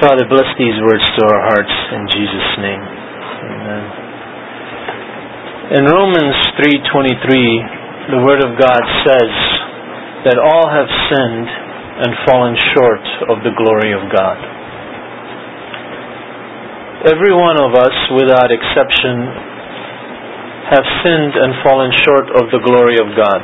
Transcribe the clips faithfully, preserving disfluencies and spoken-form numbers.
Father, bless these words to our hearts in Jesus' name. Amen. In Romans three twenty-three, the Word of God says that all have sinned and fallen short of the glory of God. Every one of us, without exception, have sinned and fallen short of the glory of God.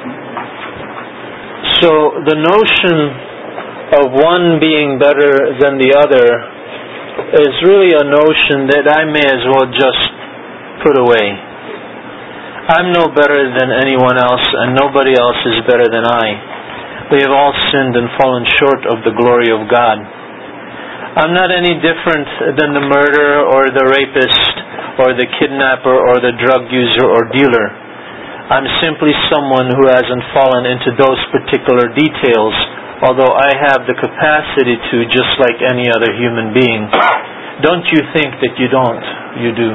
So the notion of one being better than the other is really a notion that I may as well just put away. I'm no better than anyone else, and nobody else is better than I. We have all sinned and fallen short of the glory of God. I'm not any different than the murderer or the rapist or the kidnapper or the drug user or dealer. I'm simply someone who hasn't fallen into those particular details, although I have the capacity to, just like any other human being. Don't you think that you don't? You do.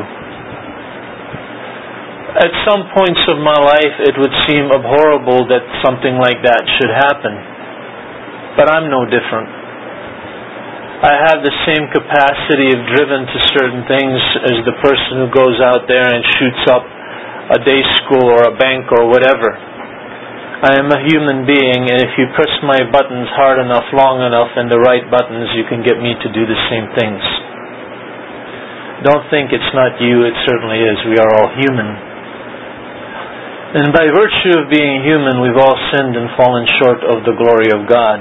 At some points of my life, it would seem abhorrible that something like that should happen. But I'm no different. I have the same capacity of driven to certain things as the person who goes out there and shoots up a day school or a bank or whatever. I am a human being, and if you press my buttons hard enough, long enough, and the right buttons, you can get me to do the same things. Don't think it's not you, it certainly is. We are all human. And by virtue of being human, we've all sinned and fallen short of the glory of God.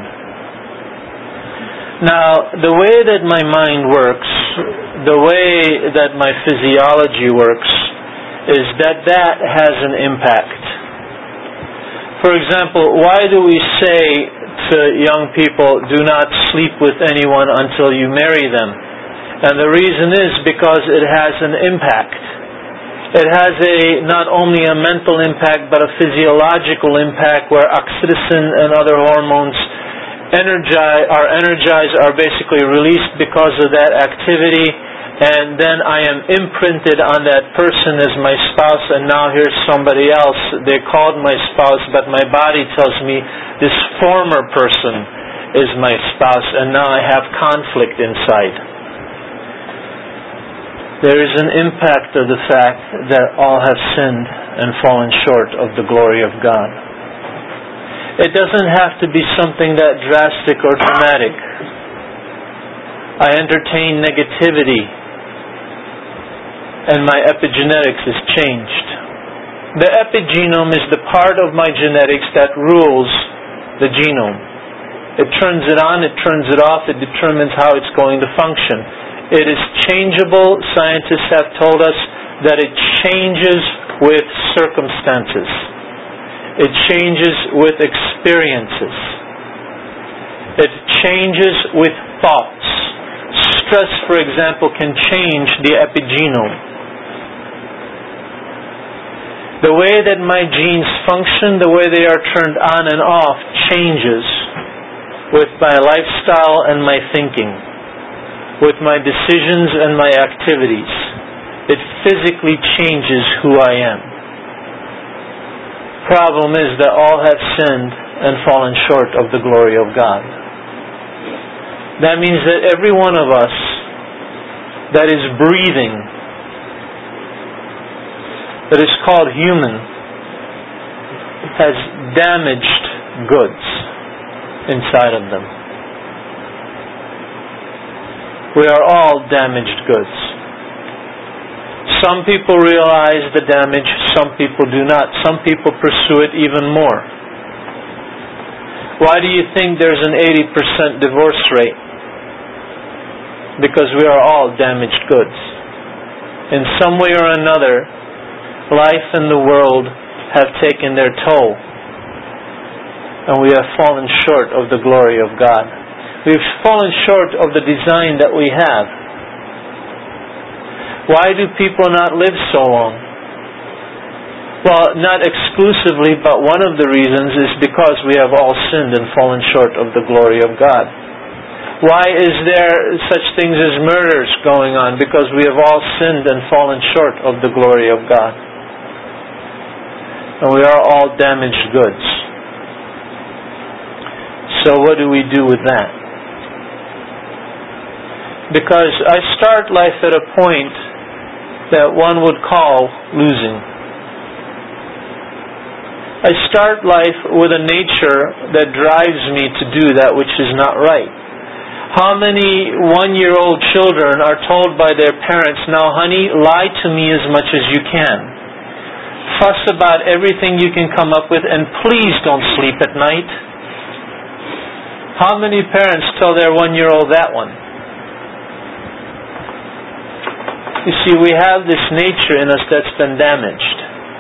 Now, the way that my mind works, the way that my physiology works, is that that has an impact. For example, why do we say to young people, do not sleep with anyone until you marry them? And the reason is because it has an impact. It has a not only a mental impact, but a physiological impact where oxytocin and other hormones energize, are energized, are basically released because of that activity. And then I am imprinted on that person as my spouse, and now here's somebody else. They called my spouse, but my body tells me this former person is my spouse, and now I have conflict inside. There is an impact of the fact that all have sinned and fallen short of the glory of God. It doesn't have to be something that drastic or dramatic. I entertain negativity, and my epigenetics is changed. The epigenome is the part of my genetics that rules the genome. It turns it on, it turns it off, it determines how it's going to function. It is changeable. Scientists have told us that it changes with circumstances. It changes with experiences. It changes with thoughts. Stress, for example, can change the epigenome. The way that my genes function, the way they are turned on and off, changes with my lifestyle and my thinking, with my decisions and my activities. It physically changes who I am. Problem is that all have sinned and fallen short of the glory of God. That means that every one of us that is breathing, that is called human, has damaged goods inside of them. We are all damaged goods. Some people realize the damage, some people do not. Some people pursue it even more. Why do you think there's an eighty percent divorce rate? Because we are all damaged goods. In some way or another, life and the world have taken their toll, and we have fallen short of the glory of God. We've fallen short of the design that we have. Why do people not live so long? Well, not exclusively, but one of the reasons is because we have all sinned and fallen short of the glory of God. Why is there such things as murders going on? Because we have all sinned and fallen short of the glory of God. And we are all damaged goods. So what do we do with that? Because I start life at a point that one would call losing. I start life with a nature that drives me to do that which is not right. How many one-year-old children are told by their parents, "Now, honey, lie to me as much as you can. Fuss about everything you can come up with, and please don't sleep at night." How many parents tell their one-year-old that one? You see, we have this nature in us that's been damaged.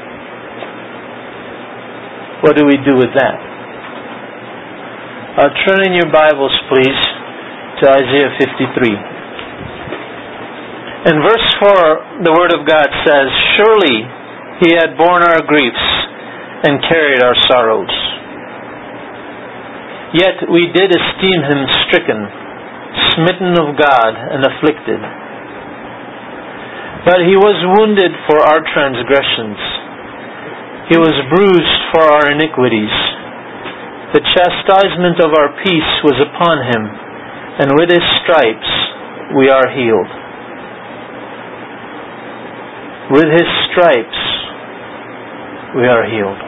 What do we do with that? Uh, turn in your Bibles, please, to Isaiah fifty-three. In verse four, the Word of God says, "Surely He had borne our griefs and carried our sorrows. Yet we did esteem Him stricken, smitten of God, and afflicted. But He was wounded for our transgressions. He was bruised for our iniquities. The chastisement of our peace was upon Him, and with His stripes we are healed." With His stripes we are healed.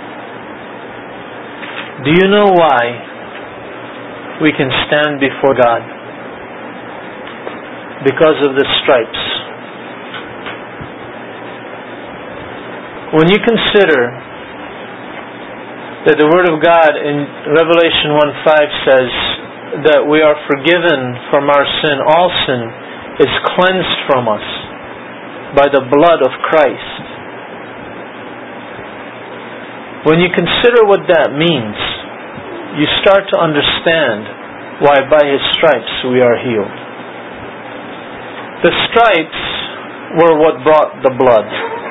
Do you know why we can stand before God? Because of the stripes. When you consider that the Word of God in Revelation one five says that we are forgiven from our sin, all sin is cleansed from us by the blood of Christ. When you consider what that means, you start to understand why by His stripes we are healed. The stripes were what brought the blood.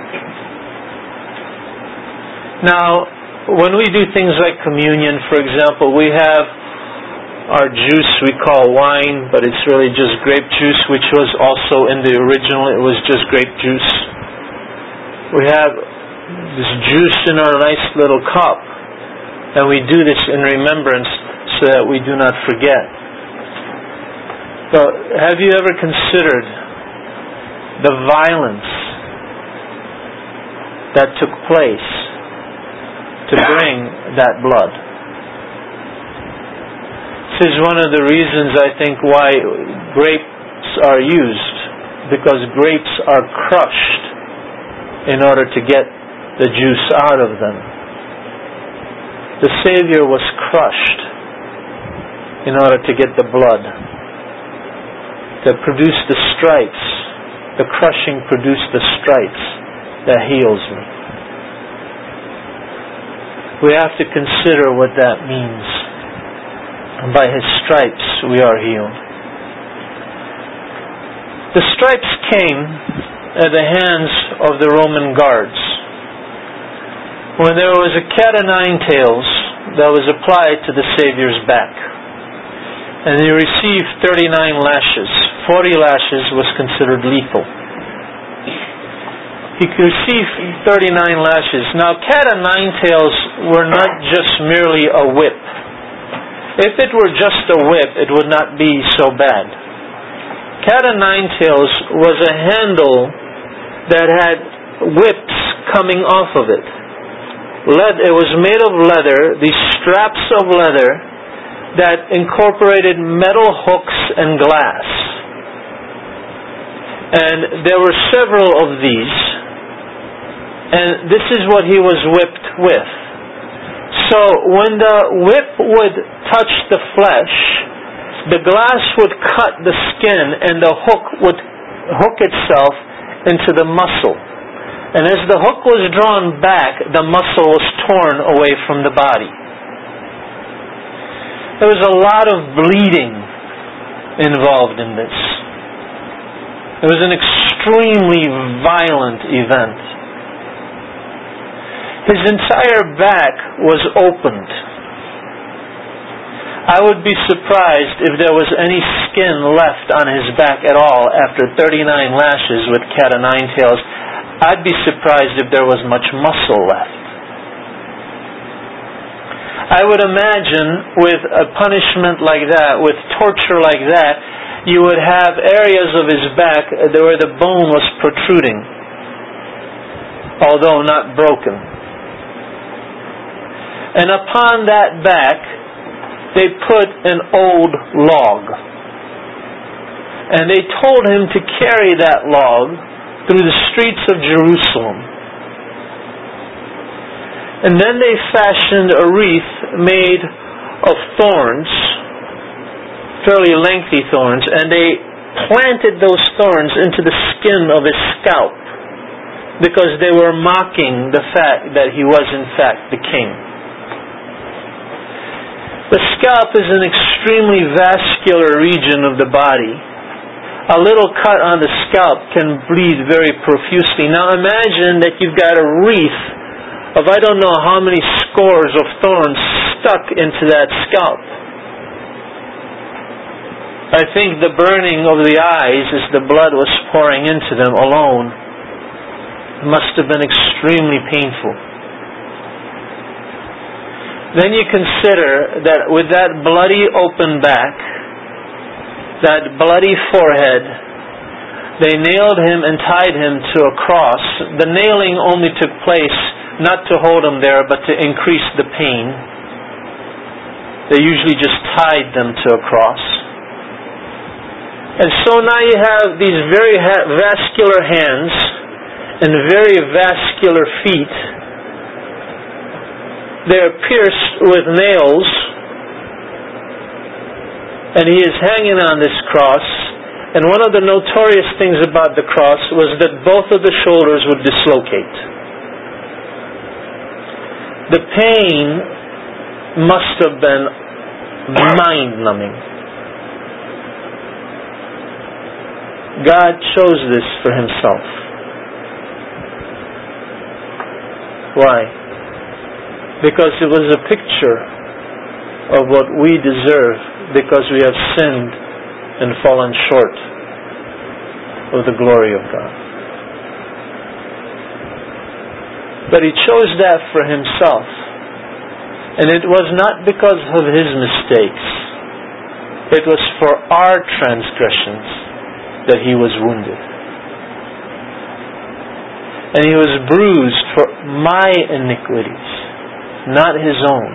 Now, when we do things like communion, for example, we have our juice we call wine, but it's really just grape juice, which was also in the original, it was just grape juice. We have this juice in our nice little cup, and we do this in remembrance so that we do not forget. But have you ever considered the violence that took place to bring that blood? This is one of the reasons I think why grapes are used, because grapes are crushed in order to get the juice out of them. The Savior was crushed in order to get the blood that produced the stripes. The crushing produced the stripes that heals me. We have to consider what that means. By His stripes we are healed. The stripes came at the hands of the Roman guards. When there was a cat o' nine tails that was applied to the Savior's back, and He received thirty-nine lashes. forty lashes was considered lethal. He received thirty-nine lashes. Now, cat o' nine tails were not just merely a whip. If it were just a whip, it would not be so bad. Cat o' nine tails was a handle that had whips coming off of it. It was made of leather, these straps of leather that incorporated metal hooks and glass. And there were several of these. And this is what He was whipped with. So when the whip would touch the flesh, the glass would cut the skin and the hook would hook itself into the muscle. And as the hook was drawn back, the muscle was torn away from the body. There was a lot of bleeding involved in this. It was an extremely violent event. His entire back was opened. I would be surprised if there was any skin left on His back at all after thirty-nine lashes with cat o' nine tails. I'd be surprised if there was much muscle left. I would imagine with a punishment like that, with torture like that, you would have areas of his back where the bone was protruding, although not broken. And upon that back, they put an old log. And they told him to carry that log through the streets of Jerusalem. And then they fashioned a wreath made of thorns, fairly lengthy thorns, and they planted those thorns into the skin of his scalp because they were mocking the fact that he was in fact the king. The scalp is an extremely vascular region of the body. A little cut on the scalp can bleed very profusely. Now imagine that you've got a wreath of I don't know how many scores of thorns stuck into that scalp. I think the burning of the eyes as the blood was pouring into them alone must have been extremely painful. Then you consider that with that bloody open back, that bloody forehead, they nailed him and tied him to a cross. The nailing only took place not to hold him there, but to increase the pain. They usually just tied them to a cross. And so now you have these very ha- vascular hands and very vascular feet. They're pierced with nails, and he is hanging on this cross. And one of the notorious things about the cross was that both of the shoulders would dislocate. The pain must have been mind-numbing. God chose this for himself. Why? Because it was a picture of what we deserve because we have sinned and fallen short of the glory of God. But he chose that for himself. And it was not because of his mistakes. It was for our transgressions that he was wounded. And he was bruised for my iniquities, not his own.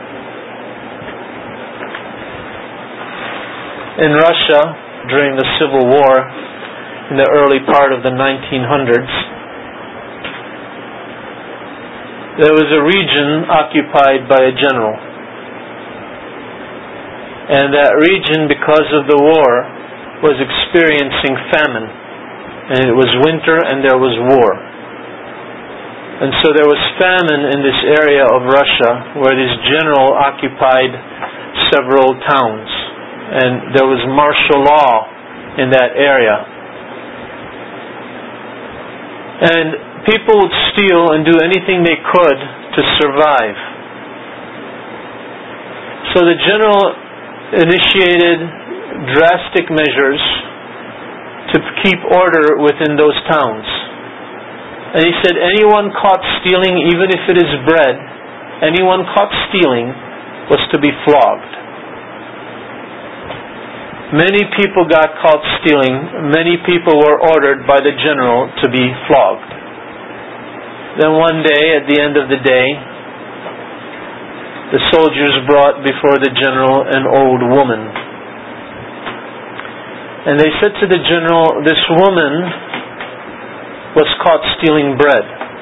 In Russia, during the Civil War, in the early part of the nineteen hundreds, there was a region occupied by a general. And that region, because of the war, was experiencing famine. And it was winter and there was war. And so there was famine in this area of Russia where this general occupied several towns. And there was martial law in that area. And people would steal and do anything they could to survive. So the general initiated drastic measures to keep order within those towns. And he said anyone caught stealing, even if it is bread, anyone caught stealing was to be flogged. Many people got caught stealing. Many people were ordered by the general to be flogged. Then one day, at the end of the day, the soldiers brought before the general an old woman. And they said to the general, this woman was caught stealing bread.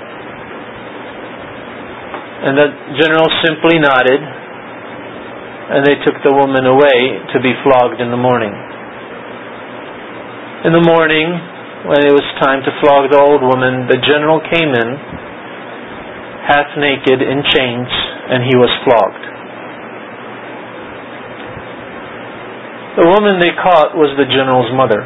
And the general simply nodded, and they took the woman away to be flogged in the morning. In the morning, when it was time to flog the old woman, the general came in, half naked, in chains, and he was flogged. The woman they caught was the general's mother.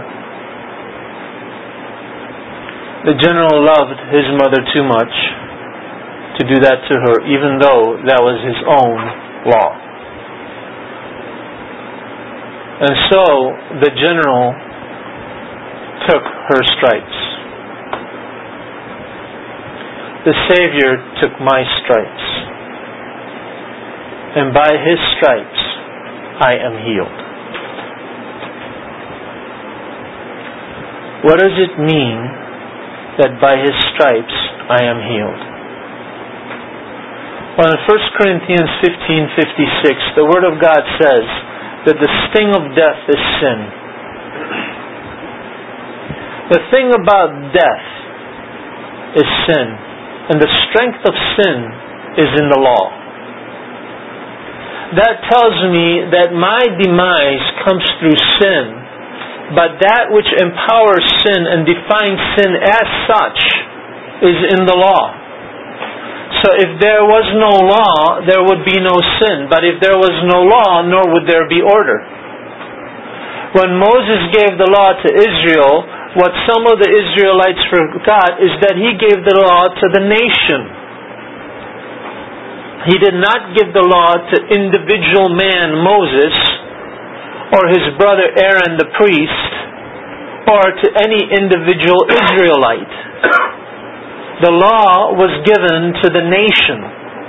The general loved his mother too much to do that to her, even though that was his own law. And so the general took her stripes. The Savior took my stripes. And by his stripes I am healed. What does it mean that by His stripes I am healed? Well, in First Corinthians fifteen fifty-six, the Word of God says that the sting of death is sin. The thing about death is sin, and the strength of sin is in the law. That tells me that my demise comes through sin, but that which empowers sin and defines sin as such is in the law. So if there was no law, there would be no sin. But if there was no law, nor would there be order. When Moses gave the law to Israel, what some of the Israelites forgot is that he gave the law to the nation. He did not give the law to individual man Moses, or his brother Aaron the priest, or to any individual Israelite. The law was given to the nation.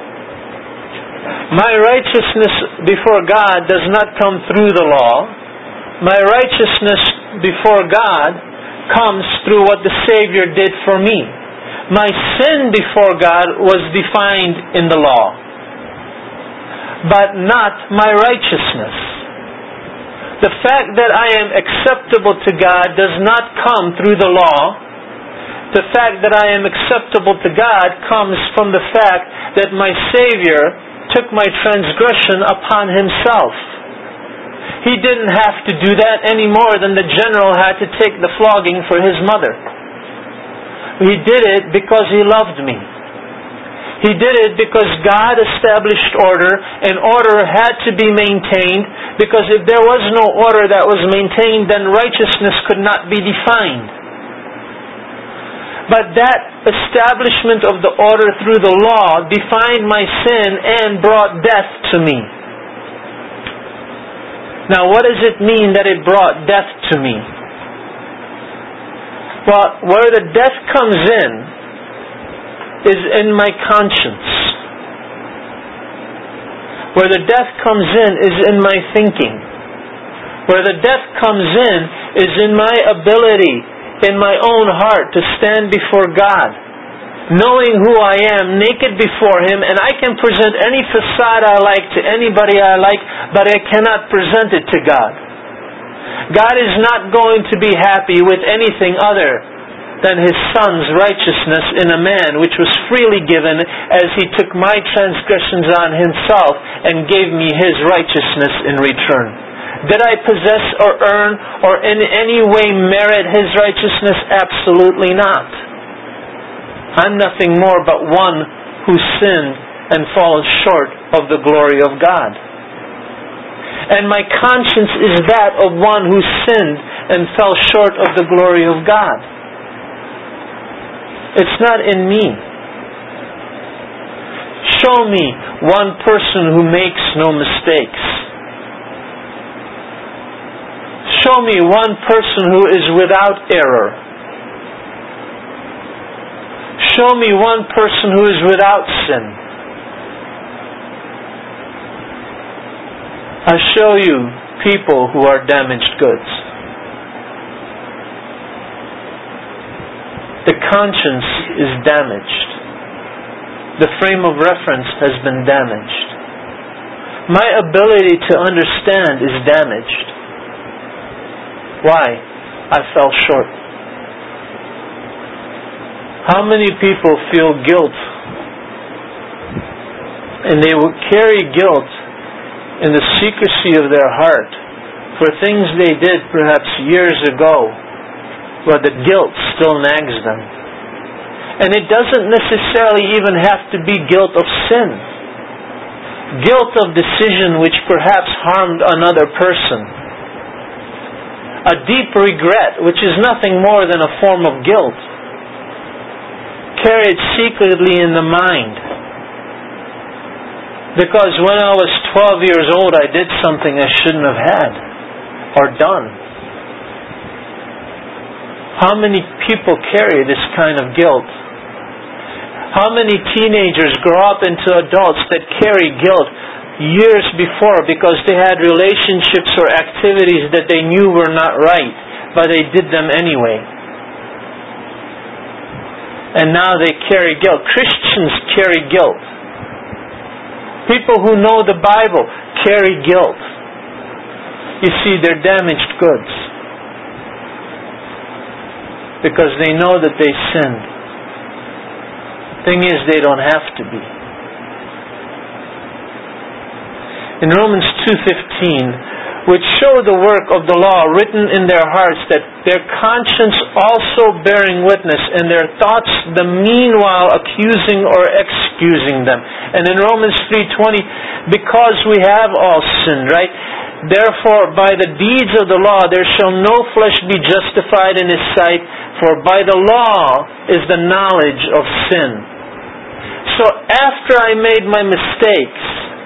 My righteousness before God does not come through the law. My righteousness before God comes through what the Savior did for me. My sin before God was defined in the law, but not my righteousness. The fact that I am acceptable to God does not come through the law. The fact that I am acceptable to God comes from the fact that my Savior took my transgression upon Himself. He didn't have to do that any more than the general had to take the flogging for his mother. He did it because He loved me. He did it because God established order, and order had to be maintained, because if there was no order that was maintained, then righteousness could not be defined. But that establishment of the order through the law defined my sin and brought death to me. Now, what does it mean that it brought death to me? Well, where the death comes in is in my conscience. Where the death comes in is in my thinking. Where the death comes in is in my ability, in my own heart, to stand before God, knowing who I am, naked before Him, and I can present any facade I like to anybody I like, but I cannot present it to God. God is not going to be happy with anything other than His Son's righteousness in a man, which was freely given as He took my transgressions on Himself and gave me His righteousness in return. Did I possess or earn or in any way merit His righteousness? Absolutely not. I'm nothing more but one who sinned and fallen short of the glory of God. And my conscience is that of one who sinned and fell short of the glory of God. It's not in me. Show me one person who makes no mistakes. Show me one person who is without error. Show me one person who is without sin. I show you people who are damaged goods. The conscience is damaged. The frame of reference has been damaged. My ability to understand is damaged. Why? I fell short. How many people feel guilt? And they will carry guilt in the secrecy of their heart for things they did perhaps years ago, where the guilt still nags them. And it doesn't necessarily even have to be guilt of sin. Guilt of decision which perhaps harmed another person. A deep regret, which is nothing more than a form of guilt, carried secretly in the mind. Because when I was twelve years old, I did something I shouldn't have had or done. How many people carry this kind of guilt? How many teenagers grow up into adults that carry guilt years before because they had relationships or activities that they knew were not right, but they did them anyway? And now they carry guilt. Christians carry guilt. People who know the Bible carry guilt. You see, they're damaged goods. Because they know that they sinned. Thing is, they don't have to be. In Romans two fifteen, which show the work of the law written in their hearts, that their conscience also bearing witness, and their thoughts the meanwhile accusing or excusing them. And in Romans three twenty, because we have all sinned, right? Therefore, by the deeds of the law there shall no flesh be justified in His sight, for by the law is the knowledge of sin. So after I made my mistakes,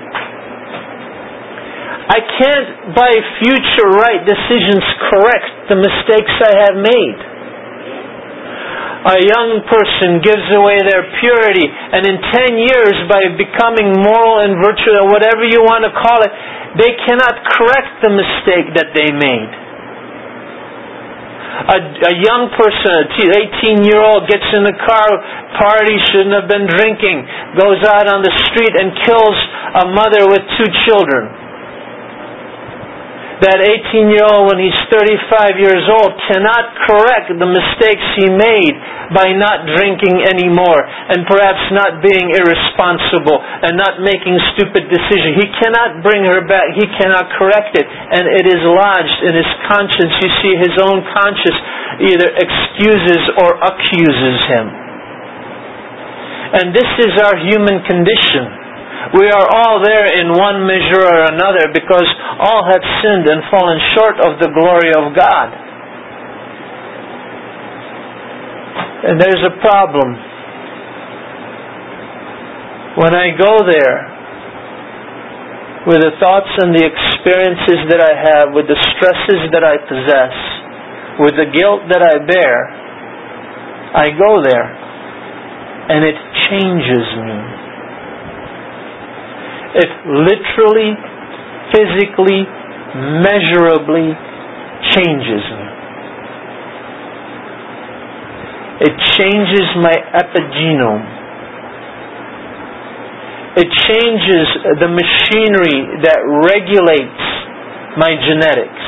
I can't by future right decisions correct the mistakes I have made. A young person gives away their purity, and in ten years, by becoming moral and virtuous, or whatever you want to call it, they cannot correct the mistake that they made. A, a young person, an eighteen-year-old, gets in the car, party, shouldn't have been drinking, goes out on the street and kills a mother with two children. That eighteen-year-old, when he's thirty-five years old, cannot correct the mistakes he made by not drinking anymore, and perhaps not being irresponsible and not making stupid decisions. He cannot bring her back. He cannot correct it. And it is lodged in his conscience. You see, his own conscience either excuses or accuses him. And this is our human condition. We are all there in one measure or another, because all have sinned and fallen short of the glory of God. And there's a problem. When I go there, with the thoughts and the experiences that I have, with the stresses that I possess, with the guilt that I bear, I go there, and it changes me. It literally, physically, measurably changes me. It changes my epigenome. It changes the machinery that regulates my genetics.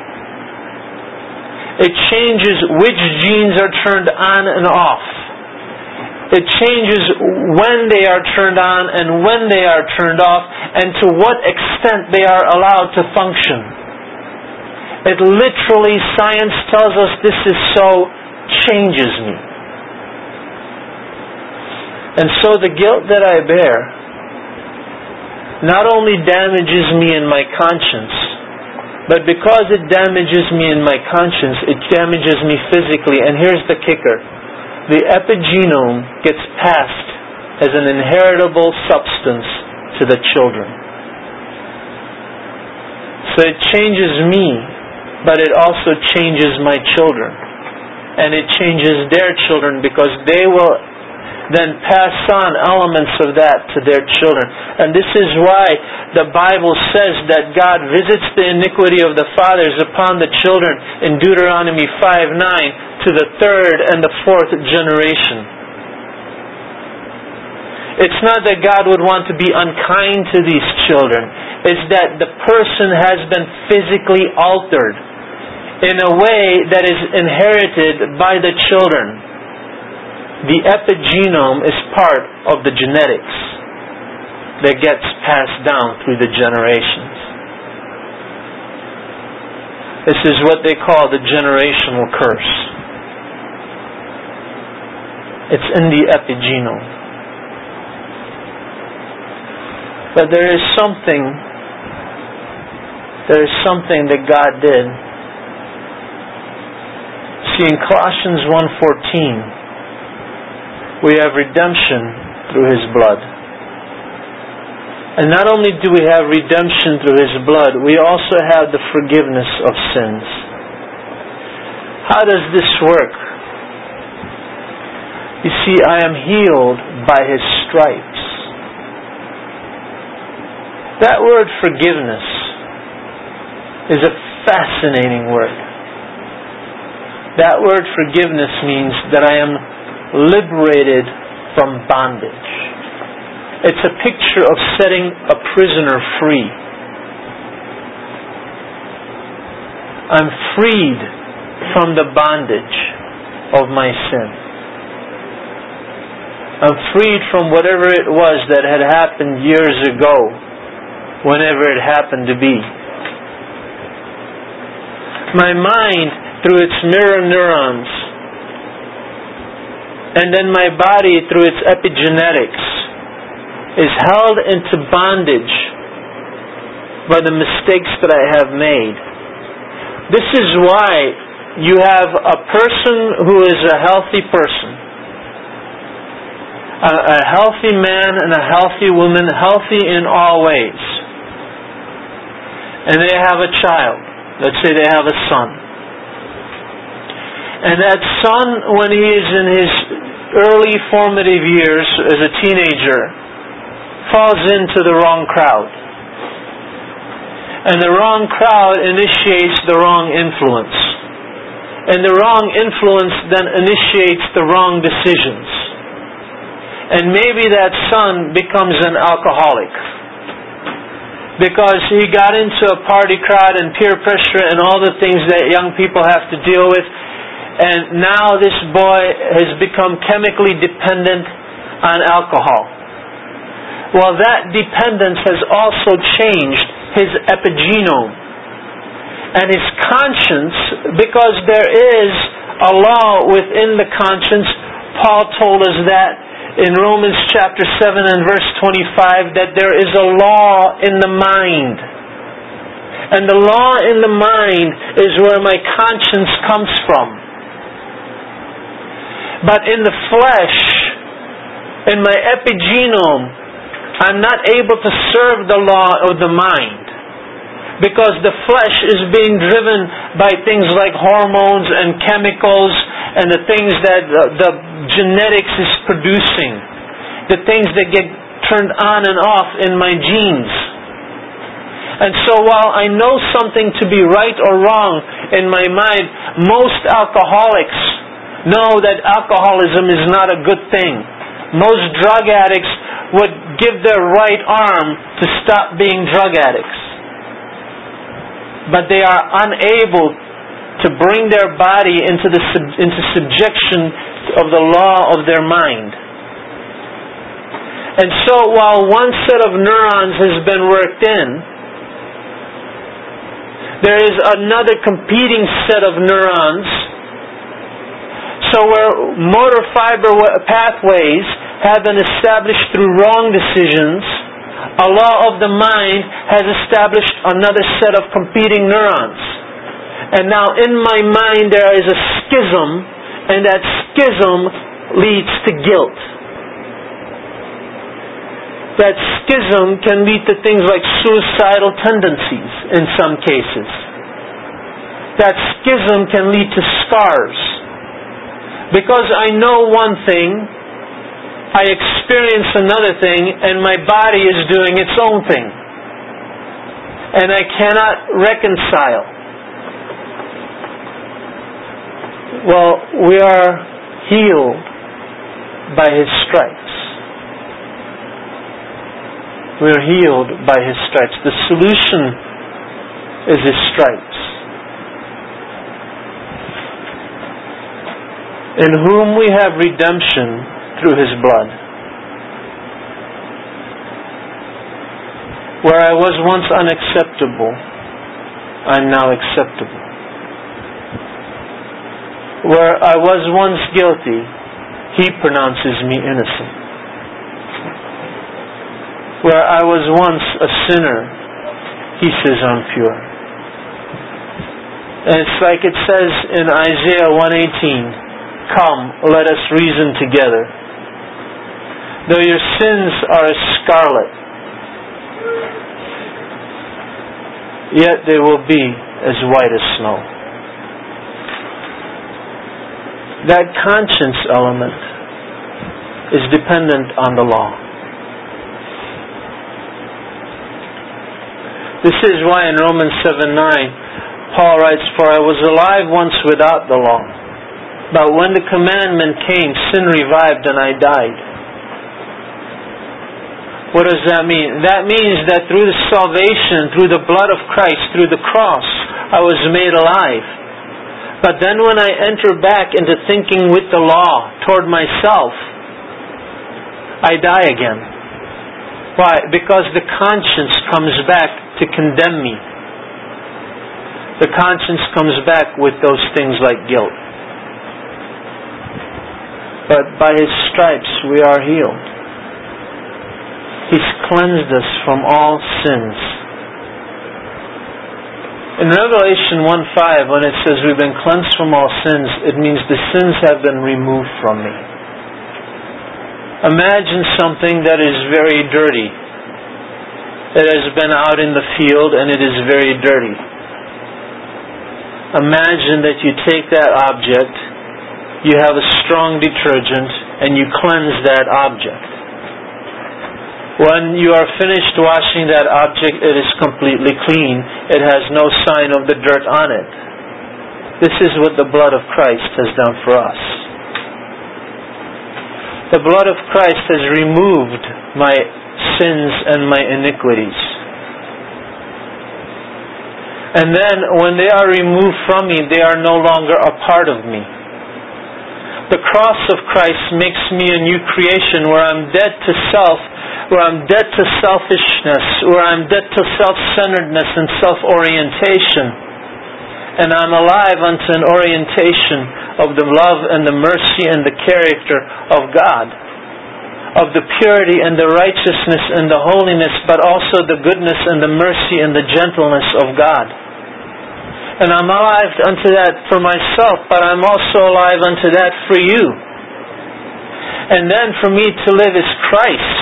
It changes which genes are turned on and off. It changes when they are turned on and when they are turned off, and to what extent they are allowed to function. It literally, science tells us this is so, changes me. And so the guilt that I bear not only damages me in my conscience, but because it damages me in my conscience, it damages me physically. And here's the kicker. The epigenome gets passed as an inheritable substance to the children. So it changes me, but it also changes my children. And it changes their children, because they will then pass on elements of that to their children. And this is why the Bible says that God visits the iniquity of the fathers upon the children in Deuteronomy five nine to the third and the fourth generation. It's not that God would want to be unkind to these children. It's that the person has been physically altered in a way that is inherited by the children. The epigenome is part of the genetics that gets passed down through the generations. This is what they call the generational curse. It's in the epigenome. But there is something, there is something that God did. See, in Colossians one fourteen, we have redemption through His blood. And not only do we have redemption through His blood, we also have the forgiveness of sins. How does this work? You see, I am healed by His stripes. That word forgiveness is a fascinating word. That word forgiveness means that I am liberated from bondage. It's a picture of setting a prisoner free. I'm freed from the bondage of my sin. I'm freed from whatever it was that had happened years ago, whenever it happened to be. My mind, through its mirror neurons, and then my body, through its epigenetics, is held into bondage by the mistakes that I have made. This is why you have a person who is a healthy person, a, a healthy man and a healthy woman, healthy in all ways. And they have a child. Let's say they have a son. And that son, when he is in his early formative years as a teenager, falls into the wrong crowd. And the wrong crowd initiates the wrong influence. And the wrong influence then initiates the wrong decisions. And maybe that son becomes an alcoholic, because he got into a party crowd and peer pressure and all the things that young people have to deal with. And now this boy has become chemically dependent on alcohol. Well, that dependence has also changed his epigenome and his conscience, because there is a law within the conscience. Paul told us that in Romans chapter seven and verse twenty-five, that there is a law in the mind. And the law in the mind is where my conscience comes from. But in the flesh, in my epigenome, I'm not able to serve the law of the mind, because the flesh is being driven by things like hormones and chemicals and the things that the, the genetics is producing, the things that get turned on and off in my genes. And so while I know something to be right or wrong in my mind, most alcoholics know that alcoholism is not a good thing. Most drug addicts would give their right arm to stop being drug addicts. But they are unable to bring their body into the into subjection of the law of their mind. And so while one set of neurons has been worked in, there is another competing set of neurons. So where motor fiber pathways have been established through wrong decisions, a law of the mind has established another set of competing neurons. And now in my mind there is a schism, and that schism leads to guilt. That schism can lead to things like suicidal tendencies in some cases. That schism can lead to scars. Because I know one thing, I experience another thing, and my body is doing its own thing. And I cannot reconcile. Well, we are healed by His stripes. We are healed by His stripes. The solution is His stripes. In whom we have redemption through His blood. Where I was once unacceptable, I'm now acceptable. Where I was once guilty, He pronounces me innocent. Where I was once a sinner, He says I'm pure. And it's like it says in Isaiah one eighteen, "Come, let us reason together. Though your sins are as scarlet, yet they will be as white as snow." That conscience element is dependent on the law. This is why in Romans seven nine, Paul writes, "For I was alive once without the law, But when the commandment came, sin revived and I died. What does that mean? That means that through the salvation, through the blood of Christ, through the cross, I was made alive. But then when I enter back into thinking with the law toward myself, I die again. Why? Because the conscience comes back to condemn me. The conscience comes back with those things like guilt. But by His stripes we are healed. He's cleansed us from all sins. In Revelation one five, when it says we've been cleansed from all sins, it means the sins have been removed from me. Imagine something that is very dirty. It has been out in the field and it is very dirty. Imagine that you take that object, you have a strong detergent, and you cleanse that object. When you are finished washing that object, it is completely clean. It has no sign of the dirt on it. This is what the blood of Christ has done for us. The blood of Christ has removed my sins and my iniquities. And then when they are removed from me, they are no longer a part of me. The cross of Christ makes me a new creation where I'm dead to self, where I'm dead to selfishness, where I'm dead to self-centeredness and self-orientation. And I'm alive unto an orientation of the love and the mercy and the character of God, of the purity and the righteousness and the holiness, but also the goodness and the mercy and the gentleness of God. And I'm alive unto that for myself, but I'm also alive unto that for you. And then for me to live is Christ.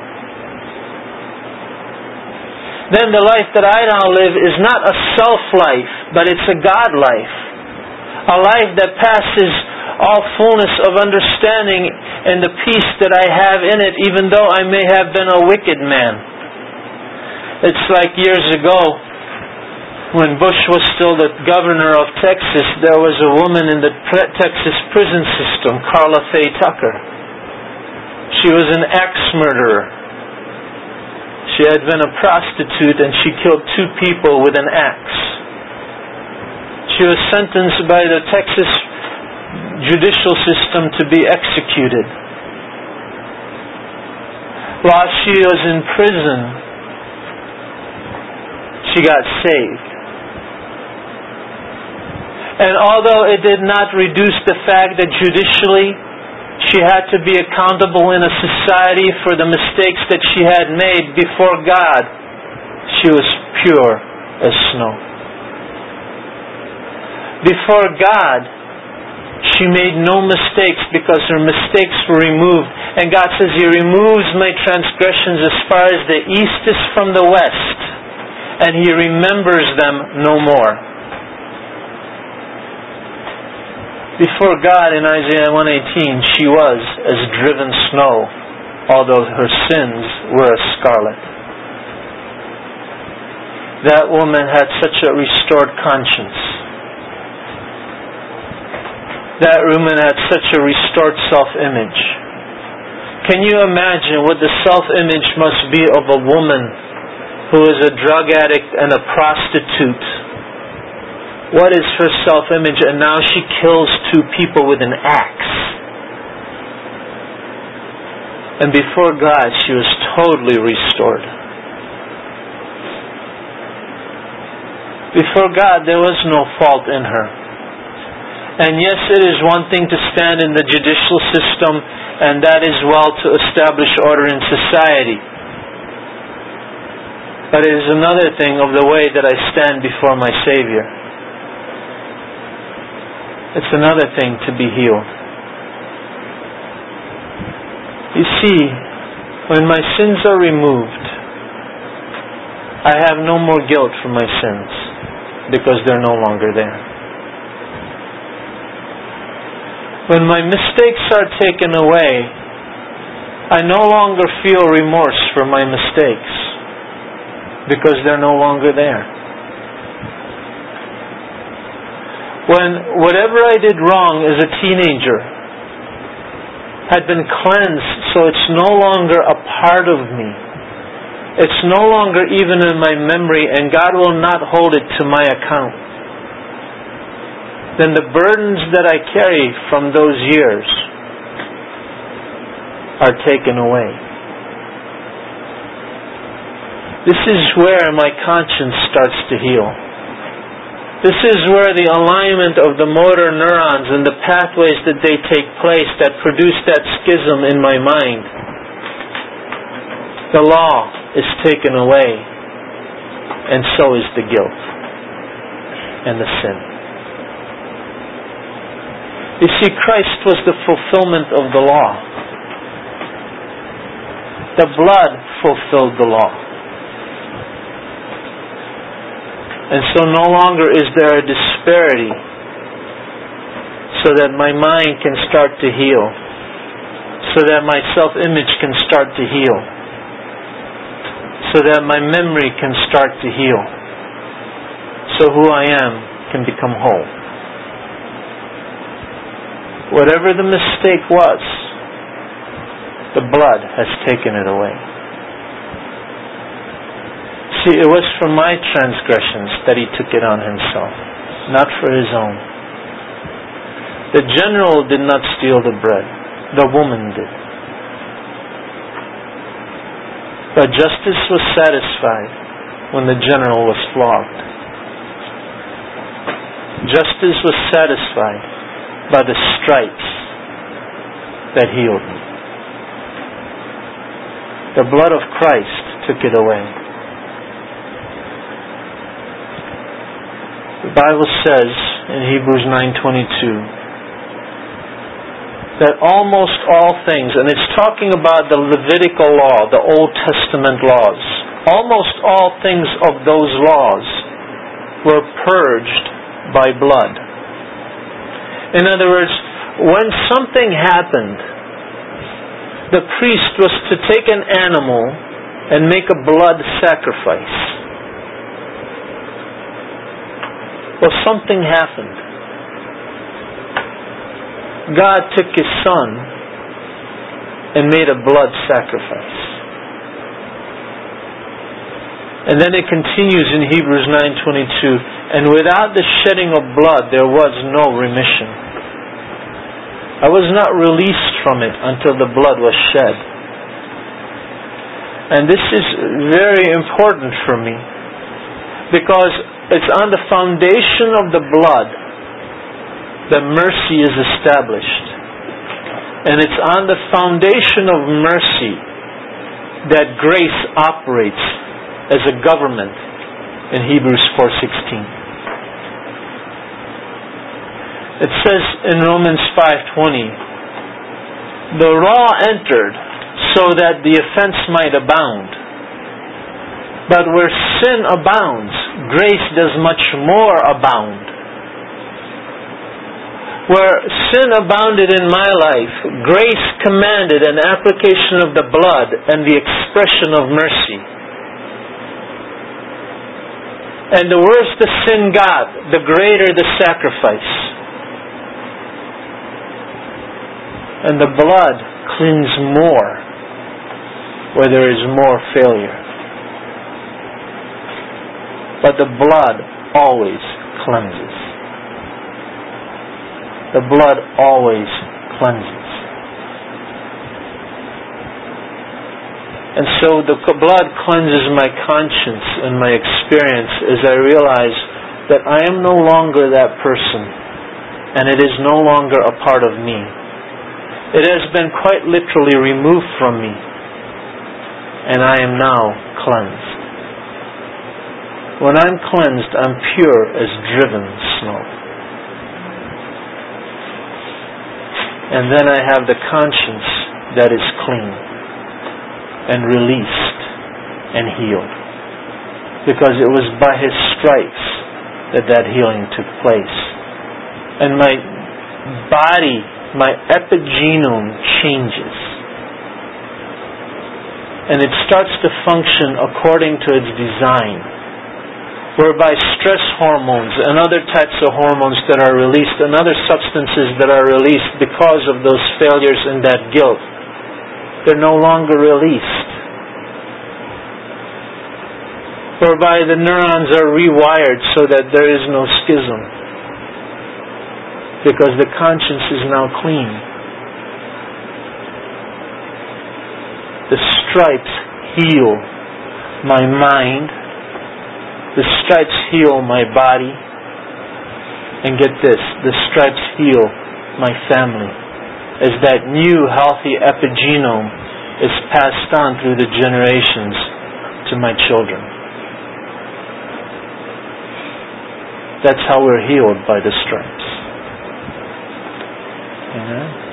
Then the life that I now live is not a self-life, but it's a God life. A life that passes all fullness of understanding and the peace that I have in it, even though I may have been a wicked man. It's like years ago, when Bush was still the governor of Texas, there was a woman in the Texas prison system, Carla Faye Tucker. She was an axe-murderer. She had been a prostitute and she killed two people with an axe. She was sentenced by the Texas judicial system to be executed. While she was in prison, she got saved. And although it did not reduce the fact that judicially she had to be accountable in a society for the mistakes that she had made before God, she was pure as snow. Before God, she made no mistakes because her mistakes were removed. And God says, He removes my transgressions as far as the east is from the west, and He remembers them no more. Before God, in Isaiah one eighteen, she was as driven snow, although her sins were as scarlet. That woman had such a restored conscience. That woman had such a restored self-image. Can you imagine what the self-image must be of a woman who is a drug addict and a prostitute? What is her self-image? And now she kills two people with an axe. And before God, she was totally restored. Before God, there was no fault in her. And yes, it is one thing to stand in the judicial system, and that is well to establish order in society. But it is another thing of the way that I stand before my Savior. It's another thing to be healed. You see, when my sins are removed, I have no more guilt for my sins because they're no longer there. When my mistakes are taken away, I no longer feel remorse for my mistakes because they're no longer there. When whatever I did wrong as a teenager had been cleansed, so it's no longer a part of me. It's no longer even in my memory, and God will not hold it to my account. Then the burdens that I carry from those years are taken away. This is where my conscience starts to heal. This is where the alignment of the motor neurons and the pathways that they take place that produce that schism in my mind. The law is taken away, and so is the guilt and the sin. You see, Christ was the fulfillment of the law. The blood fulfilled the law. And so no longer is there a disparity, so that my mind can start to heal, so that my self-image can start to heal, so that my memory can start to heal, so who I am can become whole. Whatever the mistake was, the blood has taken it away. See, it was for my transgressions that He took it on Himself, not for His own. The general did not steal the bread. The woman did. But justice was satisfied when the general was flogged. Justice was satisfied by the stripes that healed me. The blood of Christ took it away. The Bible says in Hebrews nine twenty-two that almost all things, and it's talking about the Levitical law, the Old Testament laws, almost all things of those laws were purged by blood. In other words, when something happened, the priest was to take an animal and make a blood sacrifice. Well, something happened. God took His Son and made a blood sacrifice. And then it continues in Hebrews nine twenty-two, and without the shedding of blood there was no remission. I was not released from it until the blood was shed. And this is very important for me, because it's on the foundation of the blood that mercy is established. And it's on the foundation of mercy that grace operates as a government in Hebrews four sixteen. It says in Romans five twenty, the law entered so that the offense might abound. But where sin abounds, grace does much more abound. Where sin abounded in my life, grace commanded an application of the blood and the expression of mercy. And the worse the sin got, the greater the sacrifice. And the blood cleans more where there is more failure. But the blood always cleanses. The blood always cleanses. And so the blood cleanses my conscience and my experience as I realize that I am no longer that person, and it is no longer a part of me. It has been quite literally removed from me, and I am now cleansed. When I'm cleansed, I'm pure as driven snow. And then I have the conscience that is clean and released and healed. Because it was by His stripes that that healing took place. And my body, my epigenome changes. And it starts to function according to its design. whereby stress hormones and other types of hormones that are released and other substances that are released because of those failures and that guilt, they're no longer released. Whereby the neurons are rewired so that there is no schism, because the conscience is now clean. The stripes heal my mind. The stripes heal my body. And get this, the stripes heal my family, as that new healthy epigenome is passed on through the generations to my children. That's how we're healed, by the stripes. Amen.